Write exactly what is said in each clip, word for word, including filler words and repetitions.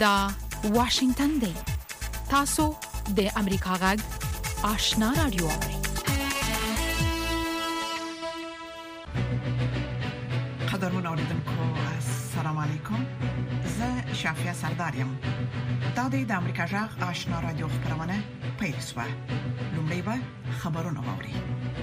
دا واشنگتن دی. تاسو د امریکا غږ آشنا رادیو اورئ. قدرمن اوریدونکو السلام علیکم. زه شافیا سردارم. دا د امریکا غږ آشنا رادیو خبرونه پیل شوه. لومړی به خبرونه واوري.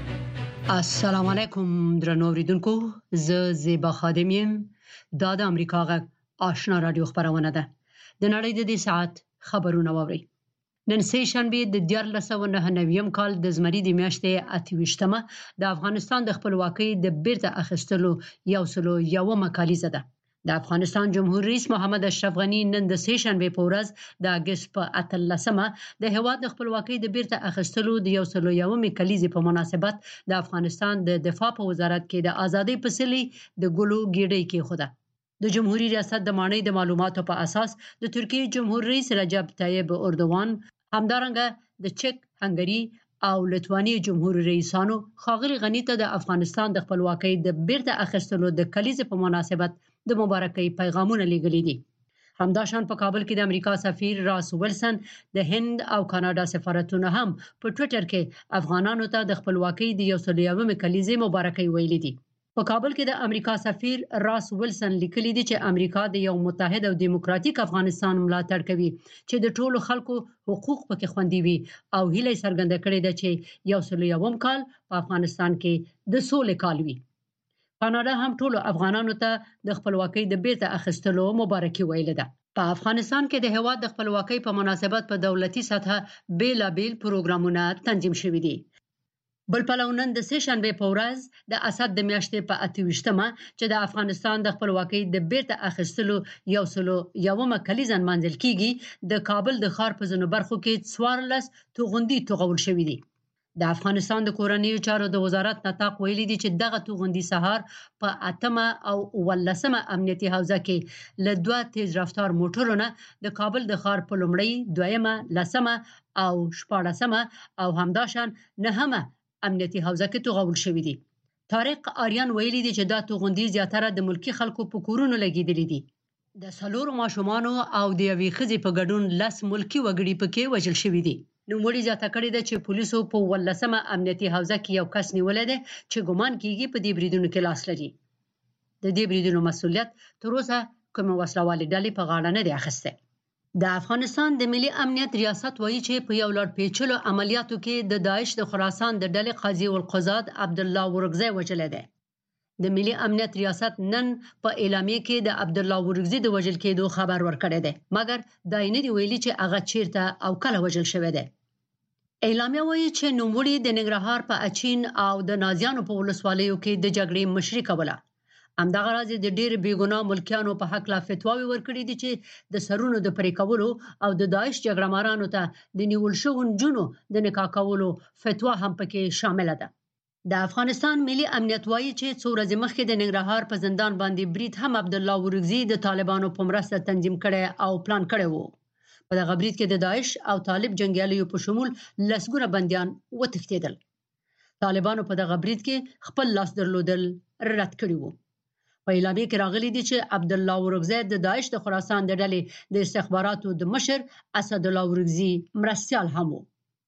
السلام علیکم درنو اوریدونکو، زه زیبا خادم یم. دا د امریکا غږ آشنا رادیو خبرونه ده. د نړۍ د دې ساعت خبرونه واوري. نن سه شنبه د دیارلس سوه نهه نوي کال د زمري د میاشتې اته ویشتمه د افغانستان د خپلواکۍ د بیرته اخیستلو یو سلو یومه کالیزه ده. د افغانستان جمهور رئیس محمد اشرف غنی نن د سه شنبه په ورځ د اگست په اتلسمه د هیواد د خپلواکۍ د بیرته اخیستلو د یو سلو یومه کالیزې په مناسبت د افغانستان د دفاع په وزارت کې د ازادۍ پسلي د ګلو ګیډۍ کې خوده. د جمهوریت ریاست د مانۍ د معلوماتو په اساس د ترکیه جمهور رئیس رجب طیب اردوغان، همدارنګه د چک، هنګری او لتوانیې جمهور رئیسانو ښاغلي غنی ته د افغانستان د خپلواکۍ د بیرته اخیستلو د کلیزې په مناسبت د مبارکۍ پیغامونه لیږلي دي. همداشان په کابل کې د امریکا سفیر راس ویلسن د هند او کاناډا سفارتونو هم په ټوئیټر کې افغانانو ته د خپلواکۍ د یو سلو یومه کلیزې مبارکۍ ویلي دي. په کابل کې د امریکا سفیر راس ویلسن لیکلي دي چې امریکا د یو متحد او دیموکراتیک افغانستان ملاتړ کوي چې د ټولو خلکو حقوق پکې خوندي وي او هیله څرګنده کړې ده چې یو سلو یوم کال په افغانستان کې د سولې کال وي. کاناډا هم ټولو افغانانو ته د خپلواکۍ د بیرته اخیستلو مبارکي ویلې ده. په افغانستان کې د هیواد د خپلواکۍ په مناسبت په دولتي سطحه بیلابیل پروګرامونه تنظیم شوي دي. بل پلو نن د سه شنبه په ورځ د اسد د میاشتې په اته ویشتمه چې د افغانستان د خپلواکۍ د بیرته اخیستلو یو سلو یومه کلیزه منځل کیږي. د کابل د ښار په ځینو برخو کې څوارلس توغندي توغول شوي دي. د افغانستان د کورنیو چارو د وزارت نطاق ویلي دي چې دغه توغندي سهار په اتمه او ولسمه امنیتي حوزه کې له دوه تیز رفتار موټرونه د کابل د ښار په لومړی، دویمه، لسمه او شپاړسمه او همداشان نهمه امنیتي حوزه کې توغول شوي دي. طارق آریان ویلي دي چې دا توغندي زیاتره د ملکی خلکو په کورونو لګیدلي دي. د څلورو ماشومانو او د یوې ښځې په ګډون لس ملکی وګړي پکې وژل شوي دي. نوموړي زیاته کړې ده چې پولیسو په ولسمه امنیتي حوزه کې یو کس نیولې ده چې ګمان کیږي په دې بریدونو کې لاس لري. د دې بریدونو مسؤلیت تر اوسه کومه وسلوالې ډلې په غاړه نه دی اخیستی. د افغانستان د ملي امنیت ریاست وایي چې په یو لړ پیچلو عملیاتو کې د داعش د خراسان د ډلې قاضي القضات عبدالله ورغزی وژلی دی. د ملي امنیت ریاست نن په اعلامیه کې د عبدالله ورغزی د وژل کېدو خبر ورکړی دی، مګر دا یې نه دی ویلي چې هغه چیرته او کله وژل شوی دی. اعلامیه وایي چې نوموړي د ننګرهار په اچین او د نازیانو په ولسوالیو کې د جګړې مشري کوله. همدغه راز د ډېر بیګناه ملکیانو په حق لا فتواوې ورکړي دي چې د سرونو د پرې کولو او د داعش جګړه مارانو ته د نیول شوو نجونو د نکاح کولو فتوا هم پکې شامله ده. د افغانستان ملي امنیت وایي چې څو ورځې مخکې د ننګرهار په زندان باندې برید هم عبدالله ورغزی د طالبانو په مرسته تنظیم کړي او پلان کړي وو. په دغه برید کې د داعش او طالب جنګیالیو په شمول لسګونه بندیان وتښتېدل. طالبانو په دغه برید کې خپل لاس درلودل رد کړي وو. په اعلامیه کې راغلي دي چې عبدالله ورغزی د داعش د خراسان د ډلې د استخباراتو د مشر اسد الله ورغزی مرستیال هم وو.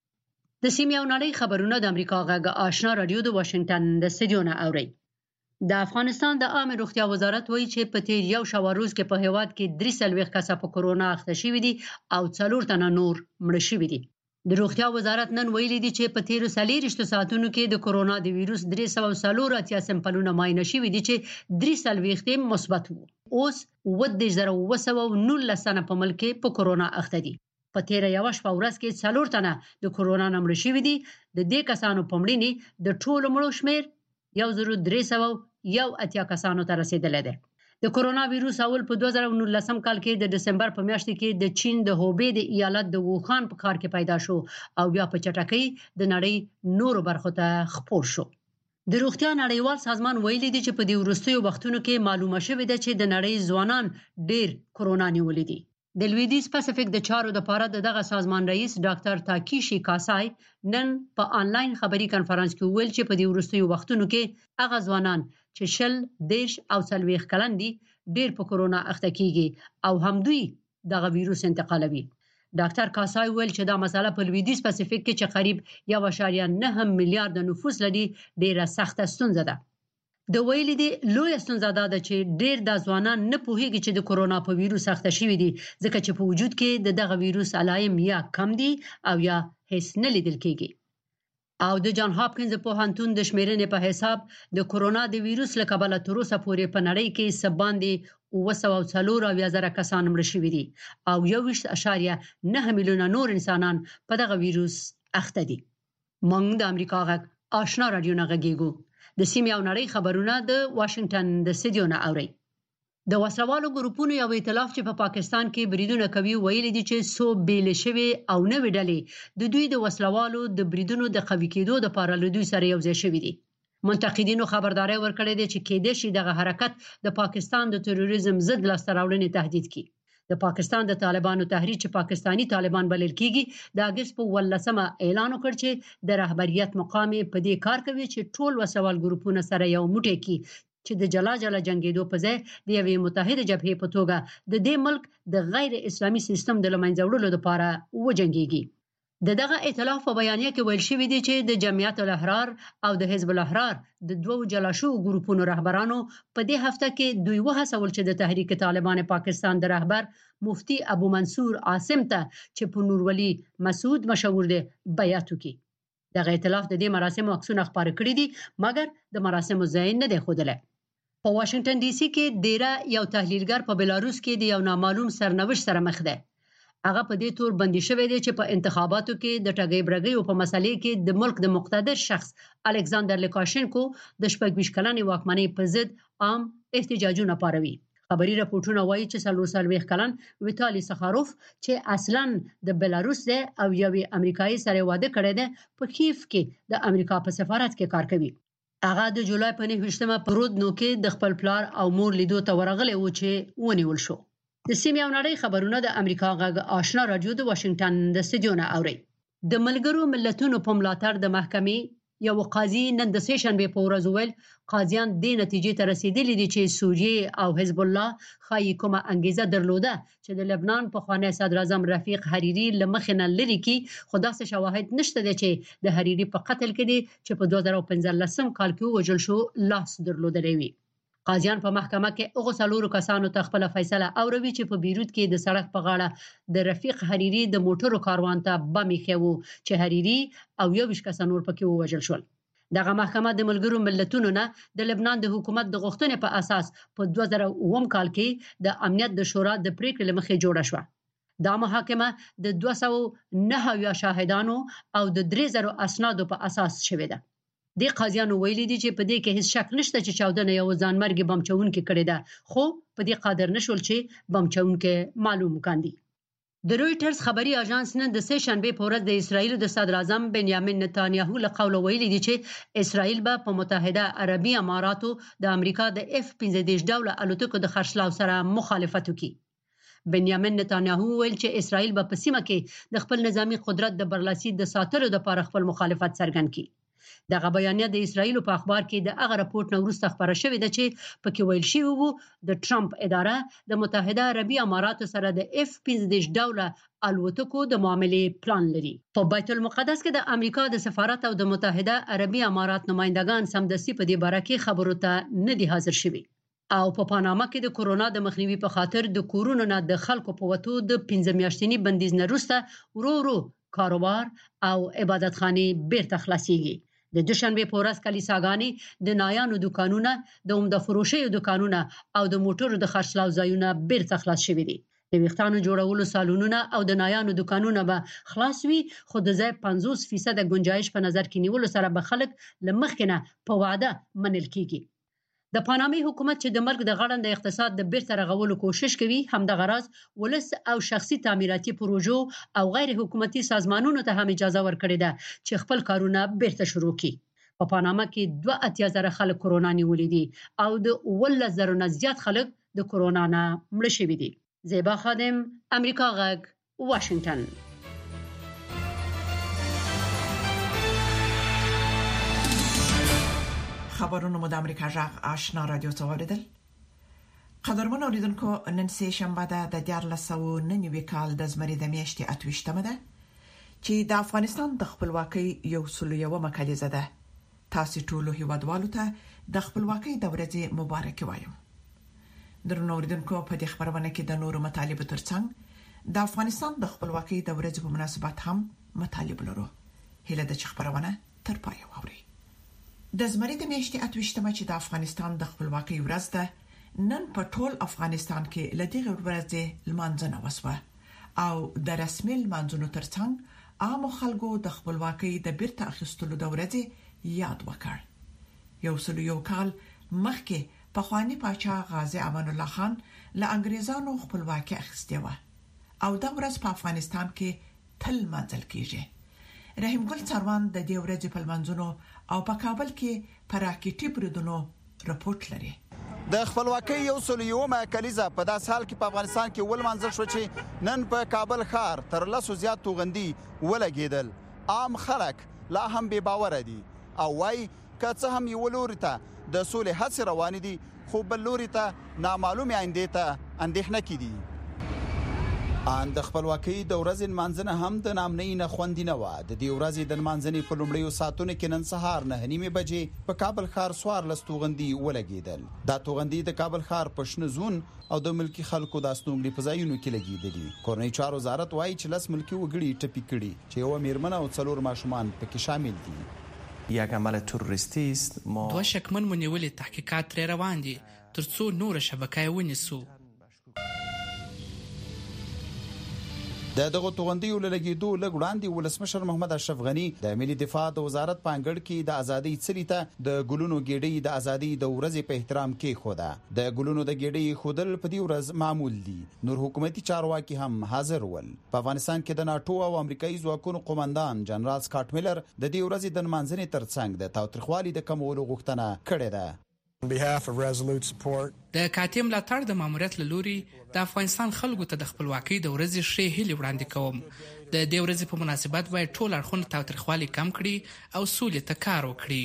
د سیمې او نړۍ خبرونه د امریکا غږ آشنا رادیو د واشنگټن د استودیو نه اوري. د افغانستان د عامه روغتیا وزارت وایي چې په تیر یو شاوه روز کې په هیواد کې درې څلوېښت کسه په کورونا اخته شوي دي او څلور تنه نور مړه شوي دي. د روغتیا وزارت نن ویلي دي چې په تیرو څلېرویشتو ساعتونو کې د کورونا د ویروس درې سوه څلور اتیا سمپلونه معاینه شوي دي چې درې څلوېښت یې مثبت وو. اوس اووه دېرش زره اووه سوه نولس تنه په ملک کې په کورونا اخته دي. په تیره یوه شپه ورځ کې څلور تنه د کورونا نه مړه شوي دي. د دې کسانو په مړینې د ټولو مړو شمېر یو زر درې سوه یو اتیا کسانو ته رسیدلی دی. د کورونا ویروس اول په دوه زره نولسم کال کې د دسمبر په میاشت کې د چین د هوبې د ایالت د ووخان په ښار کې پیدا شو او بیا په چټکۍ د نړۍ نورو برخو ته خپور شو. د روغتیا نړیوال سازمان ویلي دی چې په دې وروستیو وختونو کې معلومه شوې ده چې د نړۍ ځوانان ډېر کورونا نیولي دي. د لویدیځ پاسفیک د چارو د پاره دغه سازمان رئیس ډاکټر تاکیشي کاسای نن په آنلاین خبري کانفرنس کې ویل چې په دې وروستیو وختونو کې هغه ځوانان چې شل، دیرش او څلوېښت کلن دي ډېر په کورونا اخته کیږي او هم دوی دغه وایروس انتقالوي. ډاکټر کاسای ویل چې دا مسله په لویدیځ پاسفیک کې چې قریب یو اشاریه نه میلیارډ نفوس لري ډیره سخته ستونزه ده. د ویلي دی لوی ستونزه ده چې ډیر د ځوانان نه پوهیږي چې د کورونا په وایروس اخته شوی دي ځکه چې په وجود کې د دغه وایروس علایم یا کم دي او یا هیڅ نه لیدل کیږي. او د جان هاپکینز پوهنتون د شمیرنې په حساب د کورونا د وایروس له کبله تر اوسه پورې په نړۍ کې سباندې اوه سوه څلور اویا زره کسان مړه شوي دي او یو ویشت اشاریه نه میلیونه نور انسانان په دغه وایروس اخته دي. موږ د امریکا غږ آشنا رادیو نه غږیږو. د سیمې او نړۍ خبرونه د واشنگټن د استودیو نه اوري. د وسلوالو ګروپونو یو ائتلاف چې په پا پاکستان کې بریدونه کوي ویلي دي چې سو بیل شوی او نوې ډلې د دوی د وسلوالو د بریدونو د قوي کېدو لپاره له دوی سره یو ځای شوي دي. منتقدینو خبرداري ورکړې ده چې کېدای شي دغه حرکت د پاکستان د تروریزم ضد لاسته راوړنې تهدید کړي. د پاکستان د طالبانو تحریک چې پاکستانی طالبان بلل کیږي د اگست په ولسمه اعلان وکړ چې د رهبریت مقام په دې کار کوي چې ټول وسوال ګروپونه سره یو موټی کی چې د جلا جلا جنگیدو په ځای د یوې متحده جبهې په توګه د دې ملک د غیر اسلامي سیستم د لمنځه وړلو لپاره وجنګيږي. د دغه ائتلاف په بیانیه کې ویل شوی دی چې د جمعیت الاحرار او د حزب الاحرار د دوو جلا شوو ګروپونو رهبرانو په دې هفته کې دوی وهڅول چې د تحریک طالبان پاکستان د رهبر مفتی ابو منصور عاصم ته چې په نورولي مسعود مشهور دی بیعت وکړي. دغه ائتلاف د دې مراسمو عکسونه خپاره کړي دي مګر د مراسمو ځای نه دی ښودلی. په واشنگټن ډي سي کې ډیره یو تحلیلګر په بلاروس کې د یو نامعلوم سرنوشت سره مخ دی. هغه په دې تور بندي شوی دی چې په انتخاباتو کې د ټګۍ برګۍ په مسلې کې د ملک د مقتدر شخص الکساندر لوکاشنکو د شپږ ویشت کلنې واکمنۍ په ضد عام احتجاجونه پاروي. خبري راپورټونه وایي چې څلور څلوېښت کلن ویتالي سخاروف چې اصلاً د بلاروس دی او یوې امریکایي سره واده کړی دی په کیف کې د امریکا په سفارت کې کار کوي. هغه د جولای په نهه ویشتمه په رودنو کې د خپل پلار او مور لیدو ته ورغلی و چې ونیول شو. د سیمې او نړۍ خبرونه د امریکا غږ آشنا رادیو د واشنگټن د استودیو نه اوري. د ملګرو ملتونو په ملاتړ د محکمې یو قاضي نن د سه شنبه په ورځ ویل قاضیان دې نتیجې ته رسیدلي دي چې سوریه او حزب الله خایي کومه انګیزه درلوده چې د لبنان په خوانی صدر اعظم رفیق حریری لمخې نه لري کې خدا څه شواهد نشته دي چې د حریری په قتل کې دي چې په دوه زره پنځلسم کال کې وژل شو لاس درلودلی وي. قاضیان په محکمه کې هغه څلورو کسانو ته خپل فیصله اوروي چې په بیروت کې د سړک په غاړه د رفیق حریری د موټرو کاروان ته بم ایښی و چې حریری او یو ویشت کسان نور پکې ووژل شول. دغه محکمه د ملګرو ملتونو نه د لبنان د حکومت د غوښتنې په اساس په دوه زره اووم کال کې د امنیت د شورا د پریکړې لمخې جوړه شوه. دا محاکمه د دوه سوه نهه شاهدانو او د درې زره اسنادو په اساس شوې ده. د قاضیانو ویلي دي چې په دې کې هیڅ شک نشته چې چاودنه یو ځانمرګي بم چونکي کړی ده خو په دې قادر نشول چې بم چونکي معلوم کاندي. د رويټرز خبري اژانس نن د سه شنبه په ورځ د اسرایل د صدر اعظم بنیامین نتانیاهو له قوله ویلي دي چې اسرایل به په متحده عربي اماراتو د امریکا د اف پنځه دېرش ډوله الوتکو د خرڅلاو سره مخالفت وکړي. بنیامین نتانیاهو ویل چې اسرایل به په سیمه کې د خپل نظامی قدرت د برلاسي د ساتلو لپاره خپل مخالفت څرګند کړي. دغه بیانیه د اسرایل په اخبار کې د هغه راپورټ نو وروسته خبره شوې ده چې پکې ویل شوی وو د ټرمپ اداره د متحده عربي اماراتو سره د اف پنځه دېرش ډوله الوتکو د معاملې پلان لري. په بیت المقدس کې د امریکا د سفارت او د متحده عربي امارات نمائندگان سمدستي په دې باره کې خبرو ته نه دي حاضر شوي. او په پاناما کې د کورونا د مخنیوي په خاطر د کورونو نه د خلکو په وتو د پنځه میاشتنی بندیز نه وروسته ورو ورو کاروبار او عبادتخانې بیرته خلاصيږي. د دوشنبه په ورځ کلیساګانې د نایانو دکانونه د عمده فروشیو دکانونه او د موټرو د خرڅلاو ځایونه بیرته خلاص شوي دي. د ویښتانو جوړولو سالونونه او د نایانو دکانونه به خلاص وي خو د ځای پنځوس فیصد گنجایش په نظر کې نیولو سره به خلک لمخکنه په وعده منل کیږي. د پانامي حکومت چې د ملک د غړند اقتصاد د بیرته رغولو کوشش کوي همدغه راز ولس او شخصي تعمیراتي پروژو او غیر حکومتي سازمانونو ته هم اجازه ورکړې ده چې خپل کارونه بیرته شروع کړي. په پاناما کې دوه اتیا زره خلک کورونا نیولې دي او د اوولس زره نه زیات خلک د کورونا نه مړه شوي دي. زیبا خادم، امریکا غږ، واشنگټن. خبرونه مو د امریکا جغ آشنا رادیو ته اوریدل. قدرمن اوریدونکو، نن سه شنبه ده د دیارلس سوه نهه نوي کال د زمري د میاشتې اته ویشتمه ده چې د افغانستان د خپلواکۍ یو سل یومه کلیزه ده. تاسو ټول هیوادوالو ته د خپلواکۍ د ورځې مبارکي وایم. درنو اوریدونکو، په دې خبرونه کې د نورو مطالبه ترڅنګ د افغانستان د خپلواکۍ د ورځې په مناسبت هم مطالب لرو. هله د خبرونه تر پای واوري. د زمري د میاشتې اته ویشتمه چې د افغانستان د خپلواکۍ ورځ ده، نن په ټول افغانستان کې لدغه ورځې لمانځنه وسوه او د رسمي لمانځنو ترڅنګ عام خلکو د خپلواکۍ د بیرته اخیستلو د ورځې یاد وکړ. یو سل یو کال مخکې پخوانی پاچا غازی امان الله خان له انګریزانو خپلواکي اخیستې و او دا ورځ په افغانستان کې تل مانځل کیږي. رحیم ګل څاروان د دې ورځې په لمانځنو او په کابل کې پر راکټي بریدونو رپورټ لري. د خپلواکۍ یو سل یومه کلیزه په داس حال کې په افغانستان کې ولمانځل شو چې نن په کابل ښار تر لسو زیات توغندي ولګیدل. عام خلک لا هم بې باوره دي او وايي که څه هم یو لوري ته د سولې هڅې روانې دي، خو بل لوري ته نامعلومې آیندې ته اندېښنه کېدي. ان د خپلواکۍ د ورځې لمانځنه هم د نامنۍ نه خوندي نه وه. د دې ورځې د لمانځنې په لومړیو ساعتونو کې نن سهار نهه نیمې بجې په کابل ښار څوارلس توغندي ولګېدل. دا توغندي د کابل ښار په شنه زون او د ملکي خلکو د استوګنې په ځایونو کې لګېدلي. کورنۍ چارو وزارت وایي چې لس ملکي وګړي ټپي کړي چې یوه میرمن او څلور ماشومان پکې شامل دي. یک عمل تروریستی است. ما دوه شکمن مو نیولې، تحقیقات ترې روان دي ترڅو نور شبکه ونیسو. د دغه توغندیو لګیدو لږ وړاندې ولسمشر محمد اشرف غنی د ملي دفاع د وزارت په انګړ کې د ازادۍ څلي ته د ګلونو ګېډۍ د ازادۍ د ورځې په احترام کې خوده. د ګلونو د ګېډۍ خودل په دې ورځ معمول دي. نور حکومتي چارواکي هم حاضر ول. په افغانستان کې د ناتو او امریکایي ځواکونو قومندان جنرال سکاټ میلر د دې ورځې د لمانځنې ترڅنګ د تاوتریخوالي د کمولو غوښتنه کړې ده. On behalf of Resolute Support, د کاتیم ملاتړ د ماموریت له لوري د افغانستان خلکو ته د خپلواکۍ د ورځې ښې هیلې وړاندې کوم. د دې ورځې په مناسبت باید ټول اړخونه تاوتریخوالي کم کړي او سولې ته کار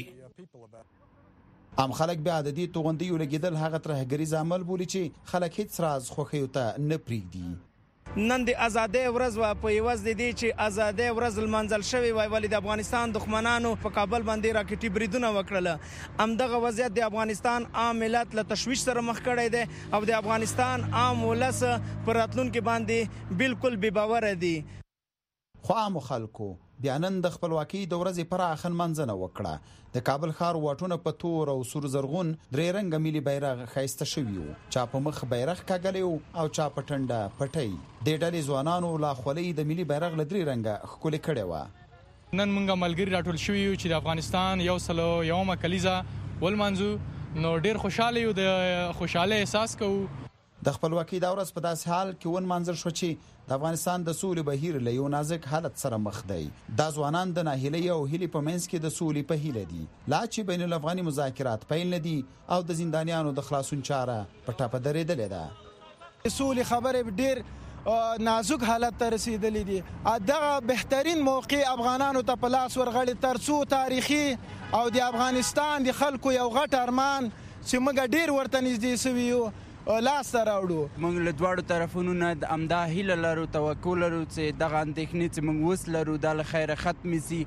وکړي. عام خلک بیا د دې توغندیو لګیدل هغه ترهګریز عمل بولي چې خلک هیڅ راز خوښیو ته نه پرېږدي. نن د ازادۍ ورځ و، په یوز د دې چې ازادۍ ورځ لمانځل شوی وای، ولې د افغانستان دښمنانو په کابل باندې راکټي بریدونه وکړل. همدغه وضعیت د افغانستان عام ملت له تشویش سره مخ کړی دی او د افغانستان عام ولس پر راتلونکي باندې بالکل بې باوره دي. خو عام خلکو بیا نن د خپلواکۍ د ورځې پراخه لمانځنه وکړه. د کابل ښار واټونه په تور او سور زرغون درې رنګه ملي بیرغ ښایسته شوي وو. چا په مخ بیرغ کاږلی او چا په ټنډه پټۍ. دې ډلې ځوانانو لا خولۍ د ملي بیرغ له درې رنګه ښکلې کړې وه. نن موږ ملګري راټول شوي یو چې د افغانستان یو سل یومه کلیزه ولمانځو. نو ډېر خوشحاله یو، د خوشحالۍ احساس کوو. د خپلواکۍ دا ورځ په داسې حال کې ونمانځل شو چې د افغانستان د سولې بهیر له یو نازک حالت سره مخ دی. دا ځوانان د ناهیلۍ او هیلې په منځ کې د سولې په هیله دي. لا چې بین الافغاني مذاکرات پیل نه دي او د زندانیانو د خلاصون چاره په ټاپه درېدلې ده. سولې خبرې ډېر نازک حالت ته رسیدلې دي. دغه بهترین موقع افغانانو ته په لاس ورغړي ترڅو تاریخي او د افغانستان د خلکو یو غټ ارمان چې موږ ډېر ورته نږدې سوي یو لاس ته راوړو. موږ له دواړو طرفونو نه همدا هیله لرو، توکل لرو چې دغه اندېښنې چې موږ اوس لرو دا له خیره ختمې سي.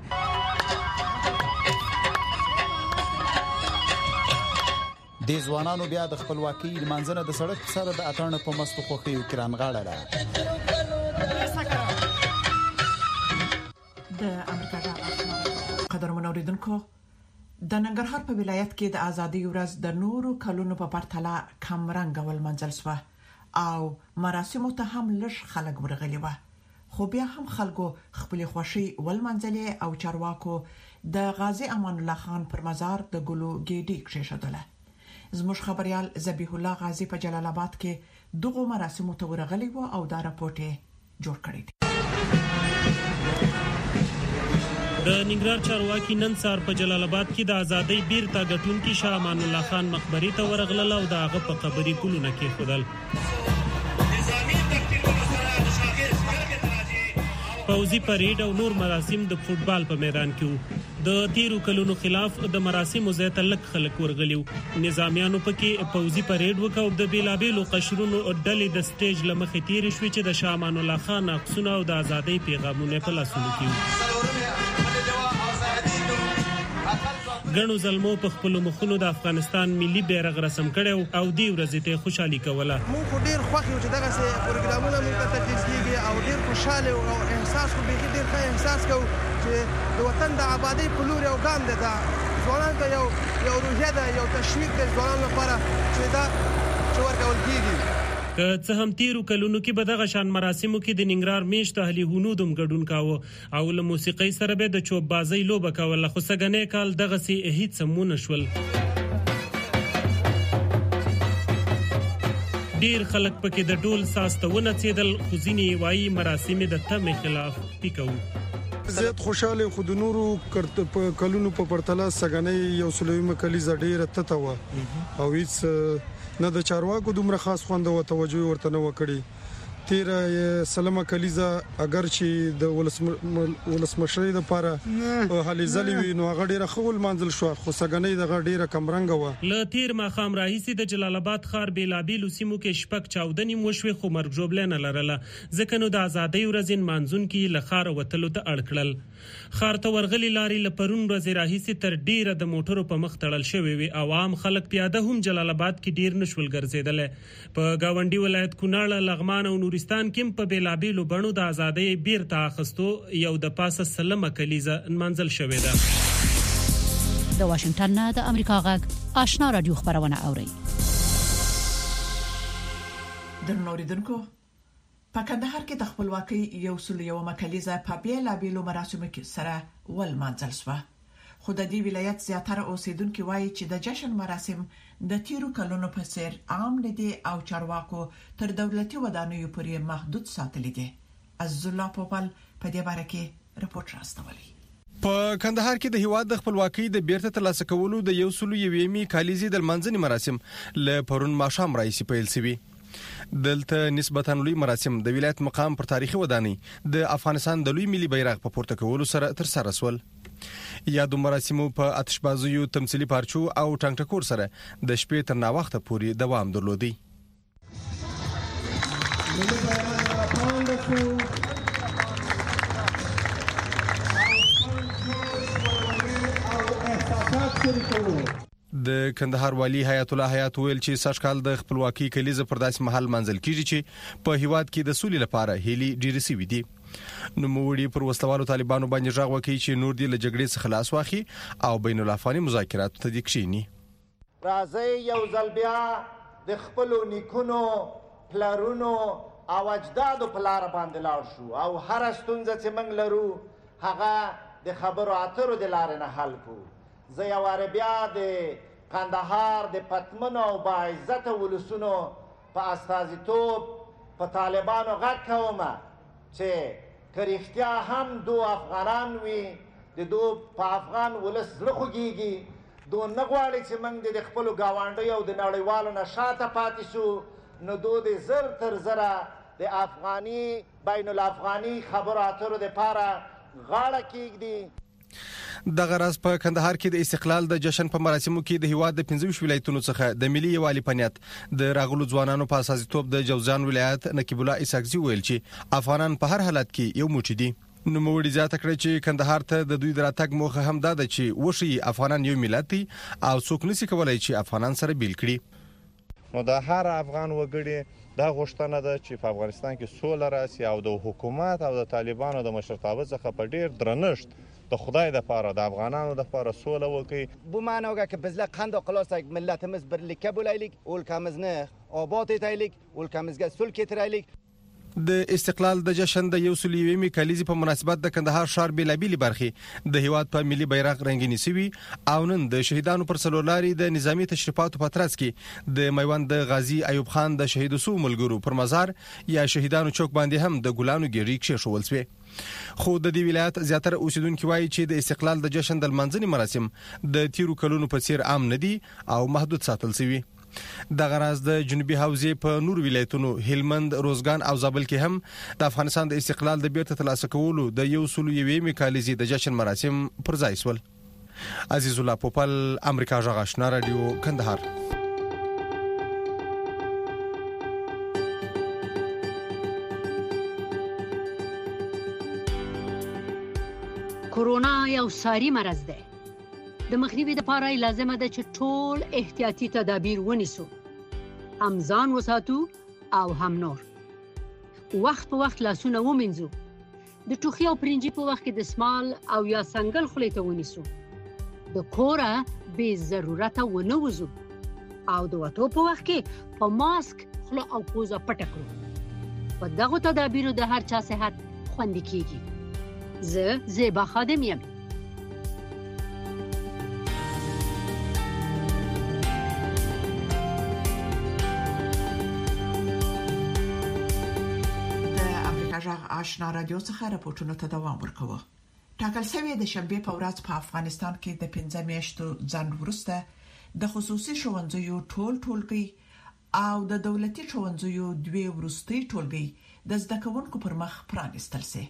دې ځوانانو بیا د خپلواکۍ لمانځنه د سړک سره د اتڼ په مستو خوښیو کې رانغاړله. د امریکا جغ قدرمن اوریدونکو، د ننګرهار په ولایت کې د ازادۍ ورځ د نورو کلونو په پرتله کم رنګ ولمانځل شوه او مراسمو ته هم لږ خلک ورغلي وو. خو بیا هم خلکو خپل خوښي ولمانځلې او چارواکو د غازی امان الله خان پر مزار د ګلو ګېډۍ کېښودله. زموږ خبريال ذبیح الله غازی په جلال آباد کې دغه مراسمو ته ورغلي وو او دا راپورټ جوړ کړی دی. د ننګرهار چارواکي نن سهار په جلال آباد کې د ازادۍ بیرته ګټونکي شاه امان الله خان مقبرې ته ورغلل او د هغه په قبري ګلونه کېښودل. پوځي پریډ او نور مراسم د فوټبال په میدان کې وو. د تیرو کلونو خلاف د مراسمو ځای ته لږ خلک ورغلیو. نظامیانو پکې پوځي پریډ وکړ. د بیلابیلو قشرونو ډلې د سټیج له مخې تیرې شوې چې د شاه امان الله خان عکسونه او د ازادۍ پیغامونه په لاسونو کې وو. ګڼو زلمو په خپلو مخونو د افغانستان ملي بیرغ رسم کړی او دې ورځې ته خوشحالي کوله. مونږ خو ډېر خوښ یو چې دغسې پروګرامونه مونږ ته تدریس کېږي او ډېر خوشحاله او احساس خو بیخي ډېر ښه احساس کوو چې د وطن د آبادۍ په لور یو ګام دی. دا ځوانانو ته یو یو روحیه ده، یو تشویق دی ځوانانو لپاره چې دا چې ورکول کېږي. که څه هم تیرو کلونو کې به دغه شان مراسمو کې د ننګرهار میشت اهلي هنود هم ګډون کاوه او له موسیقۍ سره به د چوب بازۍ لوبه کوله، خو سږنی کال دغسې هیڅ هم ونه شول. ډیر خلک پکې د ډول ساز ته ونڅېدل، خو ځینې وایي مراسم د تمې خلاف پیکو. زیات خوشاله خو د نورو کلونو په پرتله سږنی یو سلویمه کلیزه ډیره تته وه او هیڅ نه د چارواکو دومره خاص خوند او توجه ورته نه وکړي. تیره سلمه کلیزه اگر چې د ولسمشرۍ لپاره هلې ځلې وي نو هغه ډیره ښه ولمانځل شوه، خو سږنۍ دغه ډیره کمرنګه وه. له تیر ماښام راهیسې د جلال آباد ښار بیلابیلو سیمو کې شپږ چاودنې وشوې، خو مرګ ژوبله نه لرله، ځکه نو د ازادۍ ورځې نمانځونکي له ښاره وتلو ته اړ کړل. ښار ته ورغلي لارې له پرون ورځې راهیسې تر ډیره د موټرو په مخ تړل شوې وي او عام خلک پیاده هم جلال آباد کې ډیر نشول ګرځېدلی. په ګاونډي ولایت کونړ، لغمان او نورستان کې په بیلابیلو بڼو د ازادۍ بیرته اخیستو یو د پاسه سلمه کلیزه نمانځل شوې ده. د واشنگټن نه د امریکا غږ آشنا رادیو خبرونه اوري. درنو اوریدونکو، په کندهار کې د خپلواکۍ یو سل یومه کلیزه په بیلابیلو مراسمو کې سره ولمانځل شوه، خو د دې ولایت زیاتره اوسیدونکو وایي چې د جشن مراسم د تیرو کلونو په څیر عام نه دي او چارواکو تر دولتي ودانیو پورې محدود ساتلي دي. عزت الله پوپل په دې باره کې رپورټ راستولی. په کندهار کې د هیواد د خپلواکۍ د بیرته ترلاسه کولو د یو سل یومې کلیزې د منځني مراسم له پرون ماښام راهیسې پیل شوي. دلته نسبتاً لوی مراسم د ولایت مقام پر تاریخي ودانۍ د افغانستان د لوی ملي بیرغ په پورته کولو سره تر سره شول. یادو مراسمو په آتشبازیو، تمثيلي پارچو او ټنګ ټکور سره د شپې تر ناوخته پورې دوام درلودي. د کندهار والی حیات الله حیات ویل چې سږکال د خپلواکۍ کلیزه پر داسې محل منځل کیږي چې په هیواد کې د سولې لپاره هیلي ډېرې سوي دي. نو موړي پر وسلوالو طالبانو باندې ژغ وکړي چې نور دی له جګړې څخه خلاص واخلي او بین الافغاني مذاکرات ته دکښینی. راځي یو ځل بیا د خپل نیکونو، پلارونو او اجدادو په لار باندې لاړ شو او هر ستونزه چې موږ لرو هغه د خبرو اترو د لارې نه حل کو. زه یو واره بیا د کندهار د پتمنو او باعزته ولسونو په استازیتوب په طالبانو غږ کوم چې که رښتیا هم دو افغانان وي د دو په افغان ولس زړه خوږېږي، دو نه غواړي چې موږ د خپلو ګاونډیو او د نړیوالو نه شاته پاتې شو، نو دو د زر تر زره د افغاني بین الافغاني خبرو اترو دپاره غاړه کېږدي. دغه راز په کندهار کې د استقلال د جشن په مراسمو کې د هیواد د پنځه ویشت ولایتونو څخه د ملي یووالي په نیت د راغلو ځوانانو په اساسیتوب د جوزجان ولایت نقیب الله اسحاقزي ویل چې افغانان په هر حالت کې یو موټی دي. نو موړي زیاته کړی چې کندهار ته د دوی دراتګ موخه هم دا ده چې وشي افغانان یو ملت دي او څوک نشي کولای چې افغانان سره بیل کړي. نو د هر افغان وګړي دا غوښتنه ده چې په افغانستان کې سوله راسي او د حکومت او د طالبانو د مشرتابه څخه په ډیر درنښت د خدای د پاره د افغانانو د پاره سوله وکي. بو معنی که biz قند و خلاص ملتimiz birlikte bulaylik, ülkemizni obod etaylik, ülkemizga sulh getiraylik. د استقلال د جشن د یو سل یومې کلیزې په مناسبت د کندهار ښار بیلابیلي برخې د هیواد په ملي بیرغ رنګینی سوي او نن د شهیدانو پر څلور لارې د نظامی تشریفاتو په ترڅ کې د میوند د غازی ایوب خان د شهید سو ملګرو پر مزار یا شهیدانو چوک باندې هم د ګلانو ګیری کښول شوی. خو د دې ولایت زیاتره اوسیدونکو وایي چې د استقلال د جشن د منځني مراسم د تیرو کلونو په څیر عام نه دي او محدود ساتل شوی. د غراز د جنوبي حوزې په نور ولایتونو هلمند، روزګان او زابل کې هم د افغانستان د استقلال د بیرته ترلاسه کولو د یو سلو یوې میکالیزي د جشن مراسم پر ځای شول. عزیز الله پوپل، امریکا جغ آشنا رادیو، کندهار. کورونا یو ساري مرض دی. د مخنیوي لپاره لازمه ده چې ټول احتیاطي تدابیر ونیسو. هم ځان وساتو او هم نور. وخت په وخت لاسونه ومینځو. د ټوخي او پرنجي په وخت کې د سمال او یا سنگل خولې ته ونیسو. د کوره بې ضرورته ونه وځو. او د وتو په وخت کې په ماسک خوله او پوزه پټه کړو. په دغه تدابیرو د هر چا صحت خوندي کیږي. زه زیبا خادم یم. غږ آشنا رادیو څخه راپورټونو ته دوام ورکوه. ټاکل شوی د شنبه په ورځ په افغانستان کې د پنځه میاشتو ځنډ وروسته د خصوصي ښوونځیو ټول ټولګي او د دولتي ښوونځیو دوی وروستي ټولګي د زده کوونکو پر مخ پرانیستل شي.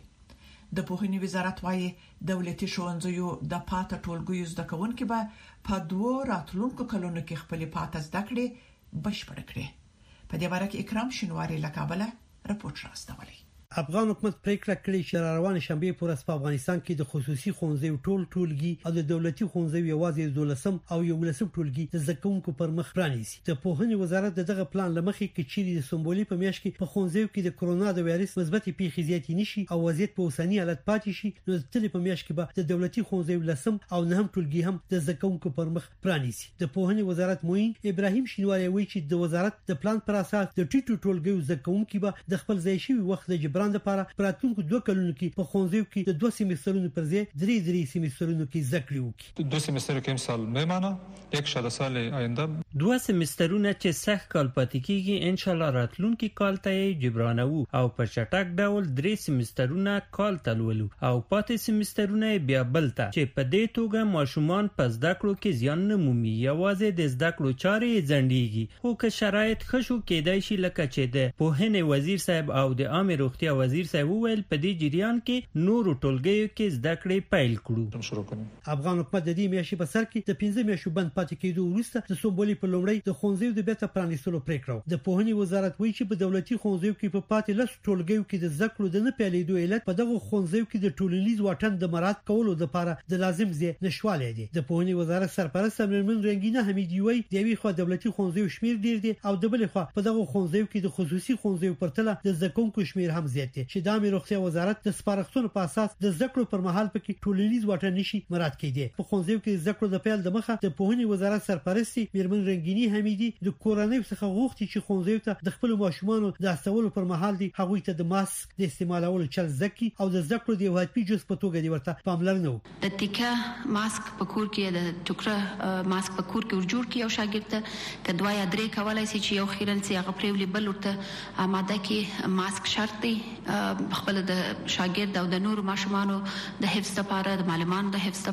د پوهنې وزارت وايي دولتي ښوونځیو د پاته ټولګیو زده کوونکو به په دوه راتلونکو کلونو کې خپل پاته زده کړې بشپړ کړي. په دې اړه کې اکرام شینواری له کابل راپورټ راستولی. افغان حکومت پریکړه کړې چې روان شنبه په ورځ په افغانستان کې د خصوصي ښوونځیو ټول ټولګي او د دولتي ښوونځیو یوازې دولسم او یولسم ټولګي د زکونکو پر مخ پرانیسي. د پوهنې وزارت دغه پلان لمخې کې چې د سمبولي په میاشت کې په ښوونځیو کې د کرونا د وایرس مثبت پیښې زیاتې نشي او وضعیت په اوسنی حالت پاتې شي، نو د تل په میاشت کې به د دولتي ښوونځیو لسم او نهم ټولګي هم د زکونکو پر مخ پرانیسي. د پوهنې وزارت موین ابراهیم شینواری وایي چې د وزارت د پلان پر اساس د ټیټو ټولګیو زکونکو به د خپل ځای شوی وخت د جبران لپاره پراتونکو دوه کلونو کې په ښوونځیو کې د دوه سیمسترونو پر ځای درې درې سیمسترونو کې زده کړې وکړي. دو سیمستر کې امسال میمانه یک شاله سال آینده دوه سیمسترونه چې سخت کال پاتې کیږي ان شاء الله راتلونکي کال ته جبرانو او په چټک ډول درې سیمسترونه کال تلولو او پاتې سیمسترونه بیا بلته چې په دې توګه ماشومان په زده کړو کې زیان نه مومي، یوازې د زده کړو چارې ځنډيږي. خو که شرایط خشو کېدای شي لکه چې د پوهنې وزیر صاحب او د عامه روغتیا وزیر صاحب وویل په دې جریان کې نورو ټولګیو کې زده کړې پیل کړو. افغان حکومت د دې میاشتې په سر کې د پنځه میاشتو بند پاتې کېدو وروسته د سمبولي په لومړی د ښوونځیو د بیرته پرانیستلو پریکړه. د پوهنې وزارت وایي چې په دولتي ښوونځیو کې په پاتې لس ټولګیو کې د زده کړو د نه پیلېدو علت په دغه ښوونځیو کې د ټولنیز واټن د مراعات کولو لپاره د لازم ځای نشوالی دی. د پوهنې وزارت سرپرست میرمن رنگینه حمیدی وایي د یوې خوا دولتي ښوونځیو شمیر ډیر دی او د بلې خوا په دغه ښوونځیو کې د خصوصي ښوونځیو پرتله د زده کوونکو شمیر هم زیات دی چې د عامه روغتیا وزارت د سپارښتنو په اساس د زده کړو پر مهال پکې ټولنیز واټن نشي مراعات کېدی. په ښوونځیو کې زده کړو د پیل د مخه د پوهنې وزارت سرپرستی میرمن رنگینی حمیدی د کورنۍ څخه غوښتي چې ښوونځیو ته د خپل ماشومانو د استولو پر مهال دي هغوی ته د ماسک د استعمالولو چل زکی او د زده کړو د واجبي جز په توګه دی ورته پاملرنه وکړي. د تیکه ماسک په کور کې د ټوکره ماسک په کور کې ورجوړ کی او شاګرد ته کدوا یا درې کولای شي چې یو خیرن سي هغه پریولي بل ورته آماده کې ماسک شرط دی خپل د شاګرد او د نور ماشومانو د حفظ لپاره د معلوماتو د حفظ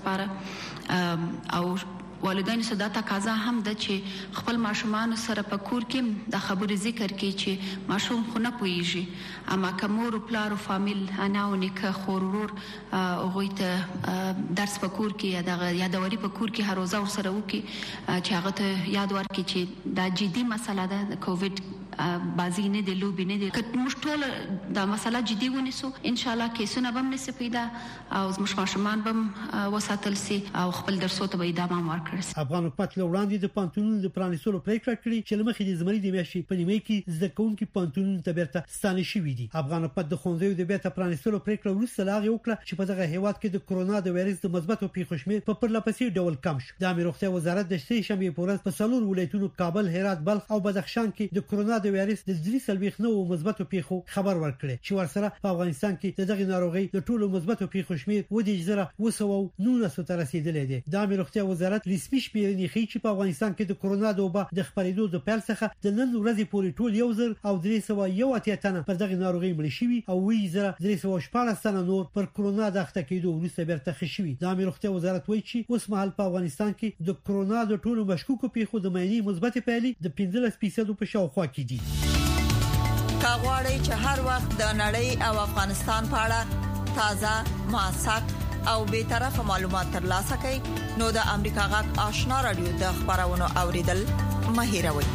لپاره او والدین صدا تقاضا هم د چې خپل ماشومان سره په کور کې د خبرې ذکر کوي چې ماشوم خو نه پويږي اما کومور پلار او فامیل انا او نیکه خورور هغه ته درس په کور کې د یادوري په کور کې هر روزه ور سره وکي چې هغه ته یاد ورکړي چې دا جدي مسله ده د کووډ بازی نه دی لوبي نه دی که موږ ټول دا مسله جدي ونیسو ان شاء الله کیسونه به نس پیدا او زموږ ماشومان به وساتل سي او خپل درسو ته به ادامه ورکړي. افغان حکومت له وړاندې د پانتونونو د پرانیستلو پریکړه کړې چې لمخې د زمري د میاشتې په نیمه کې زده کوونکي پانتونونو ته بیرته ستانه شوي دي. افغان حکومت د ښوونځیو د بیرته پرانیستلو پریکړه وروسته لا وکړه چې په دغه هیواد کې د کرونا د وایرس د مثبتو پیښو شمېر په پرلپسې ډول کم شو. د عامه روغتیا وزارت د شنبې په ورځ په څلور ولایتونو کابل، هرات، بلخ او بدخشان کې د کرونا د وایرس د درې سلويخ نو مثبتو پیښو خبر ورکړي چې ورسره په افغانستان کې دغه ناروغي د ټولو مثبتو پیښو شمیر ودی زره وسو نو ته رسیدلې دي. د امیر روغتیا وزارت رسمي شمیرنې ښیي چې په افغانستان کې د کرونا د وبا د خپرېدو د پیل څخه د نن ورځې پورې ټول یو زر او درې سوه یو اتیا تنه پر دغه ناروغي مړ شوي او وی زره درې سوه شپږ تنه نور پر کرونا د اخته کېدو وروسته بیرته ښه شوي. د امیر روغتیا وزارت وایي چې اوس مهال په افغانستان کې د کرونا د ټولو مشکوکو پیښو د معاینې مثبت پیلي د پنځلس فیصد په شاوخوا کې دي. کاغوري چې هر وخت د نړۍ او افغانستان په اړه تازه موثق او به طرفه معلومات ترلاسه کړئ نو د امریکا غږ آشنا رادیو د خبرونو اوریدل مهیروي.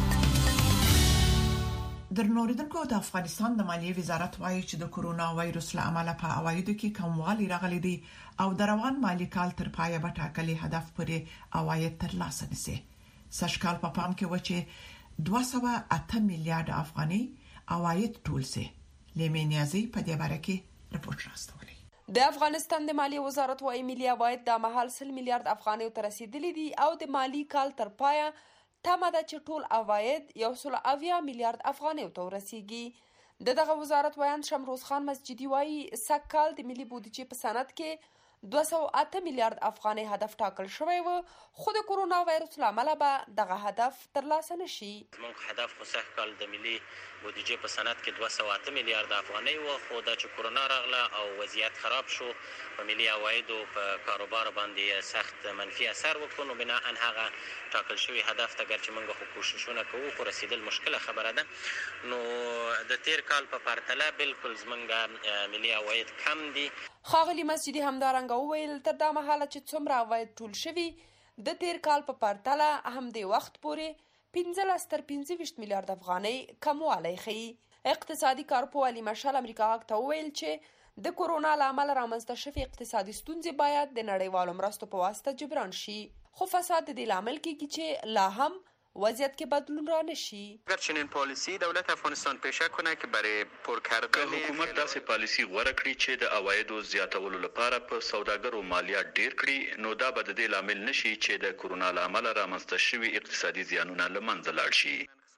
درنوریدونکو د افغانستان د مالیې وزارت وایي چې د کرونا وایرس له امله په عوایدو کې کموالی راغلی دی او د روان مالی کال تر پایه به ټاکلي هدف پورې عواید ترلاسه نشي. سږکال په پام کې و چې دوه سوه اته میلیارډ افغاني عواید ټول سي. لیمینیازي په دې باره کې رپورټ راستولی. د افغانستان د مالیې وزارت وايي ملي عواید د مهال سل میلیارډ افغاني ته رسیدلي دي او د مالی کال تر پایه تمه ده چې ټول عواید یو سل اویا میلیارډ افغاني ته ورسیږي. د دغه وزارت ویان شمروز خان مسجدي وايي سږکال د ملي بودیجې په سند کې دوه سوه اته میلیارډ افغاني هدف ټاکل شوی و خو د کرونا وایرس لامل به دغه هدف ترلاسه نشي. موږ هدف خو سږکال د ملي بودیجې په سند کې دوه سوه اته میلیارډ افغاني و خو دا چې کرونا راغله او وضعیت خراب شو په ملي عوایدو په کاروبار باندې سخت منفي اثر وکړ نو بنا ان هغه ټاکل شوی هدف ته ګرچې موږ خو کوششونه کوو خو رسیدل مشکله خبره ده. نو د تیر کال په پرتله بالکل زمونږ ملي عواید کم دي. خاغلی مسجدي همدارنګه وویل تر دا مهاله چې څومره عواید ټول شوي د تیر کال په پرتله هم د وخت پورې پنځلس تر پنځه ویشت میلیارډ افغانۍ کموالی ښیي. اقتصادي کارپوه علي مشال امریکا غږ ته وویل چې د کرونا له امله رامنځته شوې اقتصادي ستونزې باید د نړیوالو مرستو په واسطه جبران شي خو فساد د دې لامل کېږي چې لا هم وضعیت کې بدلون را نشي. اگر چنین پالیسی دولت افغانستان پیشه کنه که برای پر کردن حکومت داسې پالیسی غوره کړي چې د عوایدو زیاتولو لپاره په سوداګرو مالیات ډیر کړي نو دا به د دې لامل نشي چې د کرونا له امله رامنځته شوي اقتصادي زیانونه له منځه لاړ شي.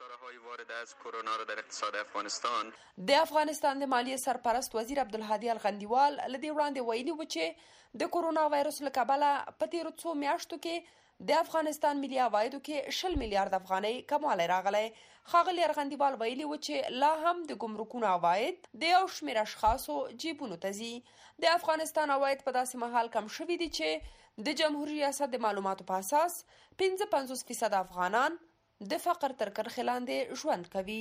از کرونا را در اقتصاد افغانستان د افغانستان د مالیې سرپرست وزیر عبدالهادي الغندیوال لدی وړاندې ویلي و چې د کرونا وایرس له کبله په تیرو څو میاشتو کې د افغانستان ملي عوایدو کې شل میلیارډ افغانۍ کموالی راغلی. ښاغلي ارغندیوال ویلي و چې لا هم د ګمرکونو عواید د یو شمېر اشخاصو جیبونو ته ځي. د افغانستان عواید په داسې مهال کم شوي دي چې د جمهوریت ریاست د معلوماتو په اساس پنځه پنځوس فیصد افغانان د فقر تر کرښې لاندې ژوند کوي.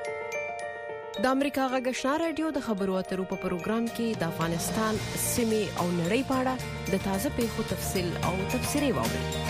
د امریکا غږ آشنا رادیو د خبرو اترو په پروګرام کې د افغانستان سیمې او نړۍ په اړه د تازه پیښو تفصیل او تفسیري واورئ.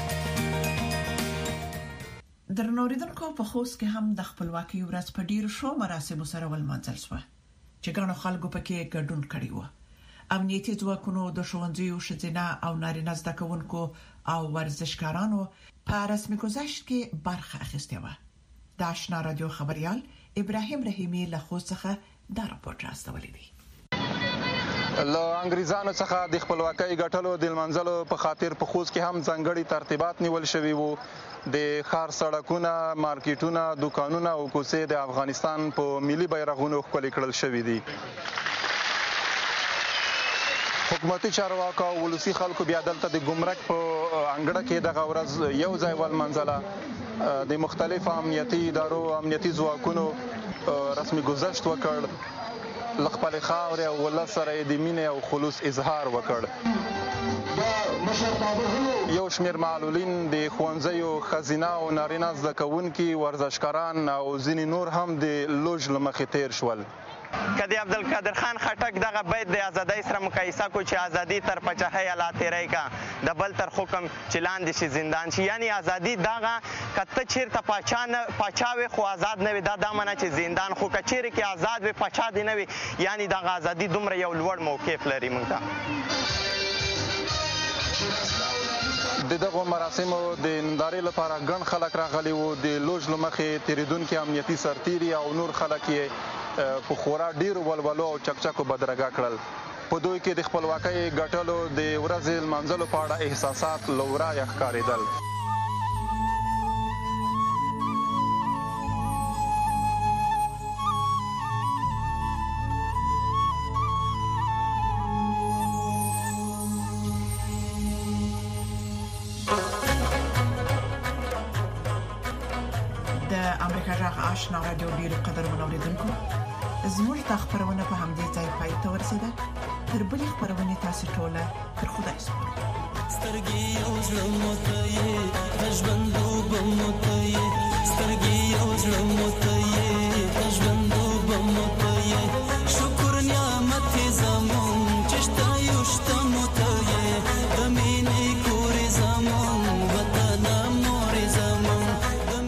درنوریدونکو په خوست کې هم د خپلواکۍ ورځ په ډیر شو مراسمو سره ولمانځل شو چې ګڼو خلکو پکې ګډون کړی و. امنیتي ځواکونو د ښوونځیو ښځینه او نارینه زده کوونکو او ورزشکارانو په رسمي گذشت کې برخه اخیسته و. د آشنا رادیو خبريال ابراهيم رحیمی له خوست څخه دا راپورټ راستولی دی. له انګریزانو څخه د خپلواکۍ ګټلو د منځلو په خاطر په خوست کې هم ځانګړي ترتیبات نیول شوي وو. د ښار سړکونه، مارکیټونه، دکانونه او کوڅې د افغانستان په ملي بیرغونو ښکلي کړل شوي دي. حکومتي چارواکو او ولسی خلکو بیا دلته د ګمرک په انګړه کې دغه ورځ یو ځای ولمانځله. د مختلفو امنیتي ادارو امنیتي ځواکونو رسمي گذشت وکړ، له خپلې خاورې او ولس سره یې د مینې او خلوص اظهار وکړ. یو شمېر معلولین د ښوونځیو ښځینه او نارینه زده کوونکي، ورزشکاران او ځینې نور هم د لوژ له مخې تیر شول. که د عبدالقادر خان خټک دغه بیت د ازادۍ سره مقایسه کو چې ازادي تر پچهۍ لا تیری کا د بل تر حکم چې لاندې شي زندان شي، یعنی ازادي دغه کته چیرته پاچا نه پاچا وي خو آزاد نه وي، دا دا معنی چې زندان خو کچېرې کې آزاد وي پاچا دی نه وي، یعنی دغه ازادي دومره یو لوړ موقف لري. موږ ته د دغو مراسمو د نندارې لپاره ګڼ خلک راغلي وو. د لوژ له مخې تېرېدونکي امنیتي سرتیري او نور خلک یې په خورا ډیرو ولولو او چکچکو بدرګه کړل. په دوی کې د خپلواکۍ ګټلو د ورځې لمانځلو په اړه احساسات له ورایه ښکارېدل. د امریکا جغ آشنا رادیو ډیر قدر منوریدونکو زموږ د خبرونه په همدې ځای پای ته ورسیده. تر بلې خبرونه تاسو ټول تر خدای سپارم. سترګې او زلمته یې ژوند وبمته یې سترګې